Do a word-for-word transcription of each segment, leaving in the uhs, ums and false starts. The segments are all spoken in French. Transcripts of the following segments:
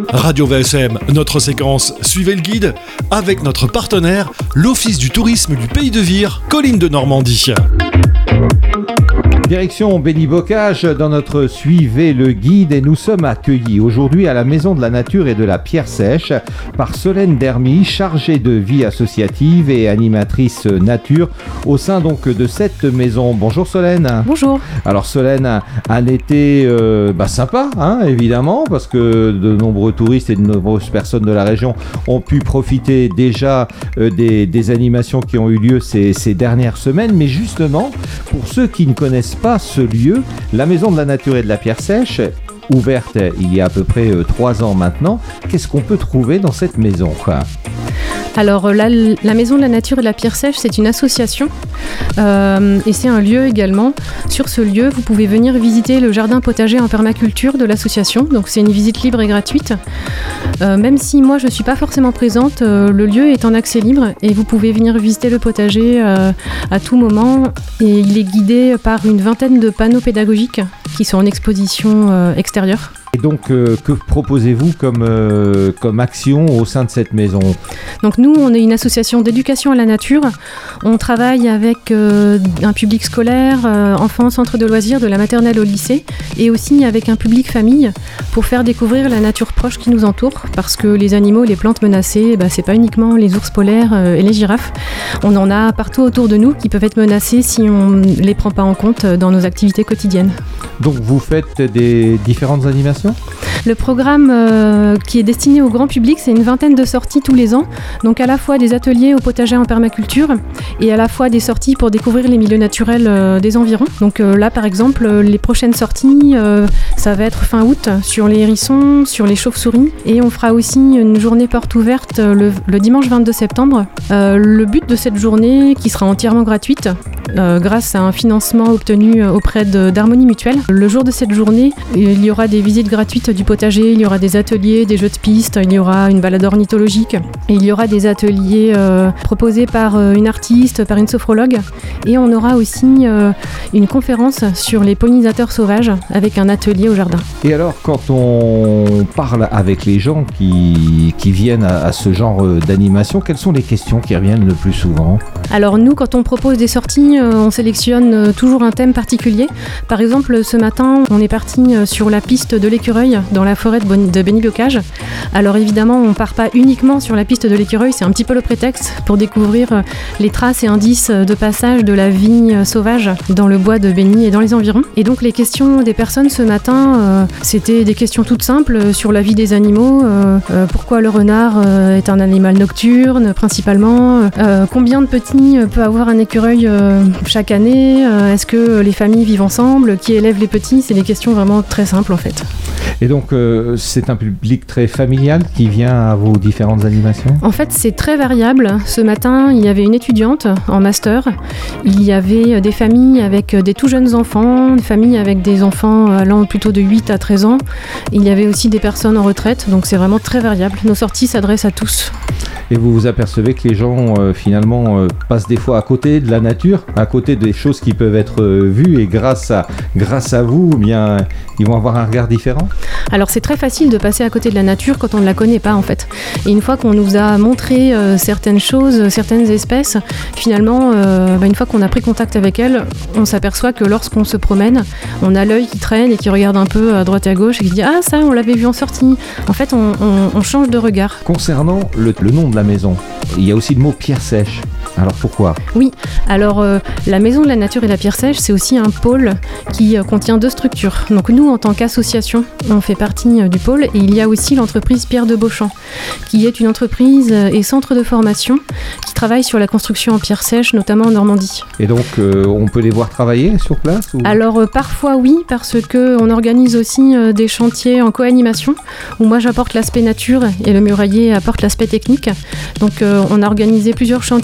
Radio V S M, notre séquence Suivez le guide, avec notre partenaire, l'Office du tourisme du Pays de Vire, Collines de Normandie. Direction Béni-Bocage dans notre Suivez le guide et nous sommes accueillis aujourd'hui à la Maison de la Nature et de la Pierre Sèche par Solène Dermy, chargée de vie associative et animatrice nature au sein donc de cette maison. Bonjour Solène. Bonjour. Alors Solène, un été euh, bah, sympa hein, évidemment parce que de nombreux touristes et de nombreuses personnes de la région ont pu profiter déjà euh, des, des animations qui ont eu lieu ces, ces dernières semaines, mais justement pour ceux qui ne connaissent pas ce lieu, la Maison de la Nature et de la Pierre Sèche, ouverte il y a à peu près euh, trois ans maintenant, qu'est-ce qu'on peut trouver dans cette maison quoi ? Alors la, la Maison de la Nature et de la Pierre Sèche, c'est une association euh, et c'est un lieu également. Sur ce lieu, vous pouvez venir visiter le jardin potager en permaculture de l'association. Donc c'est une visite libre et gratuite. Euh, même si moi je ne suis pas forcément présente, euh, le lieu est en accès libre et vous pouvez venir visiter le potager euh, à tout moment. Et il est guidé par une vingtaine de panneaux pédagogiques qui sont en exposition euh, extérieure. Et donc, euh, que proposez-vous comme, euh, comme action au sein de cette maison ? Donc nous, on est une association d'éducation à la nature. On travaille avec euh, un public scolaire, euh, enfants, centre de loisirs, de la maternelle au lycée, et aussi avec un public famille pour faire découvrir la nature proche qui nous entoure, parce que les animaux, les plantes menacées, bah, c'est pas uniquement les ours polaires euh, et les girafes. On en a partout autour de nous qui peuvent être menacés si on ne les prend pas en compte dans nos activités quotidiennes. Donc vous faites des différentes animations ? Le programme euh, qui est destiné au grand public, c'est une vingtaine de sorties tous les ans. Donc à la fois des ateliers au potager en permaculture et à la fois des sorties pour découvrir les milieux naturels euh, des environs. Donc euh, là par exemple, euh, les prochaines sorties, euh, ça va être fin août sur les hérissons, sur les chauves-souris. Et on fera aussi une journée porte ouverte le, le dimanche vingt-deux septembre. Euh, le but de cette journée, qui sera entièrement gratuite, euh, grâce à un financement obtenu auprès de, d'Harmonie Mutuelle. Le jour de cette journée, il y aura des visites gratuites du potager, il y aura des ateliers, des jeux de piste, il y aura une balade ornithologique, et il y aura des ateliers euh, proposés par euh, une artiste, par une sophrologue, et on aura aussi euh, une conférence sur les pollinisateurs sauvages avec un atelier au jardin. Et alors, quand on parle avec les gens qui, qui viennent à, à ce genre d'animation, quelles sont les questions qui reviennent le plus souvent ? Alors nous, quand on propose des sorties, euh, on sélectionne euh, toujours un thème particulier. Par exemple, ce matin, on est parti euh, sur la piste de l'écureuil dans la forêt de, bon- de Béni-Bocage. Alors évidemment, on ne part pas uniquement sur la piste de l'écureuil, c'est un petit peu le prétexte pour découvrir euh, les traces et indices de passage de la vie euh, sauvage dans le bois de Béni et dans les environs. Et donc les questions des personnes ce matin, euh, c'était des questions toutes simples sur la vie des animaux. Euh, euh, pourquoi le renard euh, est un animal nocturne principalement, euh, combien de petits peut avoir un écureuil euh, chaque année, euh, est-ce que les familles vivent ensemble, qui élève les petits, c'est des questions vraiment très simples en fait. Et donc euh, c'est un public très familial qui vient à vos différentes animations ? En fait c'est très variable. Ce matin il y avait une étudiante en master, il y avait des familles avec des tout jeunes enfants, des familles avec des enfants allant plutôt de huit à treize ans, il y avait aussi des personnes en retraite, donc c'est vraiment très variable. Nos sorties s'adressent à tous. Et vous vous apercevez que les gens euh, finalement euh, passent des fois à côté de la nature, à côté des choses qui peuvent être euh, vues, et grâce à, grâce à vous, eh bien, ils vont avoir un regard différent ? Alors c'est très facile de passer à côté de la nature quand on ne la connaît pas en fait. Et une fois qu'on nous a montré euh, certaines choses, certaines espèces, finalement, euh, bah, une fois qu'on a pris contact avec elles, on s'aperçoit que lorsqu'on se promène, on a l'œil qui traîne et qui regarde un peu à droite et à gauche et qui dit « Ah ça, on l'avait vu en sortie ». En fait, on, on, on change de regard. Concernant le, le nom de la maison, il y a aussi le mot Pierre Sèche. Alors pourquoi ? Oui, alors euh, la Maison de la Nature et de la Pierre Sèche, c'est aussi un pôle qui euh, contient deux structures. Donc nous, en tant qu'association, on fait partie euh, du pôle, et il y a aussi l'entreprise Pierre de Beauchamp, qui est une entreprise euh, et centre de formation qui travaille sur la construction en pierre sèche, notamment en Normandie. Et donc, euh, on peut les voir travailler sur place ou... Alors euh, parfois oui, parce qu'on organise aussi euh, des chantiers en co-animation, où moi j'apporte l'aspect nature et le murailler apporte l'aspect technique. Donc euh, on a organisé plusieurs chantiers bénévoles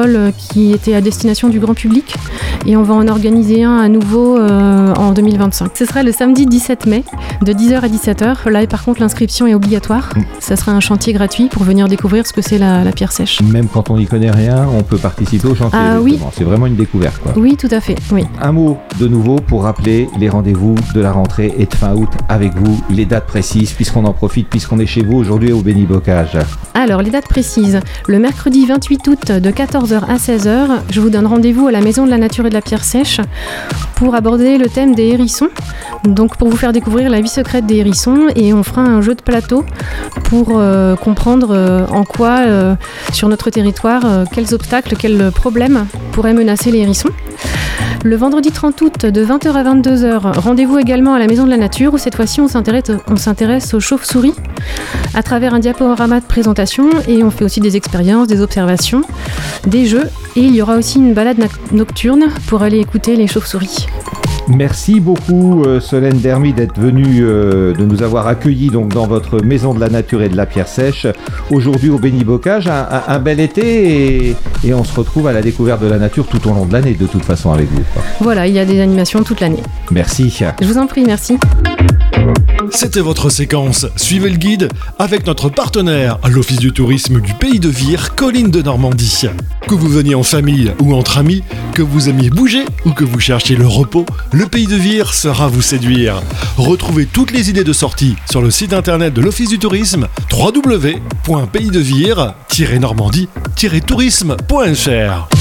vol qui était à destination du grand public et on va en organiser un à nouveau euh, en deux mille vingt-cinq. Ce sera le samedi dix-sept mai de dix heures à dix-sept heures. Là par contre l'inscription est obligatoire. Mmh. Ça sera un chantier gratuit pour venir découvrir ce que c'est la, la pierre sèche. Même quand on n'y connaît rien, on peut participer au chantier. Ah oui. C'est vraiment une découverte, quoi. Oui, tout à fait. Oui. Un mot de nouveau pour rappeler les rendez-vous de la rentrée et de fin août avec vous, les dates précises puisqu'on en profite, puisqu'on est chez vous aujourd'hui au Béni-Bocage. Alors les dates précises, le mercredi vingt-huit août de quatorze heures à seize heures, je vous donne rendez-vous à la Maison de la Nature et de la Pierre Sèche pour aborder le thème des hérissons, donc pour vous faire découvrir la vie secrète des hérissons et on fera un jeu de plateau pour euh, comprendre euh, en quoi euh, sur notre territoire, euh, quels obstacles, quels problèmes pourraient menacer les hérissons. Le vendredi trente août de vingt heures à vingt-deux heures, rendez-vous également à la Maison de la Nature où cette fois-ci on s'intéresse, on s'intéresse aux chauves-souris à travers un diaporama de présentation et on fait aussi des expériences, des observations, des jeux et il y aura aussi une balade nocturne pour aller écouter les chauves-souris. Merci beaucoup euh, Solène Dermy d'être venue, euh, de nous avoir accueillis donc, dans votre Maison de la Nature et de la Pierre Sèche. Aujourd'hui au Béni-Bocage, un, un, un bel été et, et on se retrouve à la découverte de la nature tout au long de l'année de toute façon avec vous. Voilà, il y a des animations toute l'année. Merci. Je vous en prie, merci. C'était votre séquence Suivez le guide avec notre partenaire, l'Office du tourisme du Pays de Vire, Collines de Normandie. Que vous veniez en famille ou entre amis, que vous aimiez bouger ou que vous cherchiez le repos, le Pays de Vire saura vous séduire. Retrouvez toutes les idées de sortie sur le site internet de l'Office du tourisme w w w point pays de vire tiret normandie tiret tourisme point f r.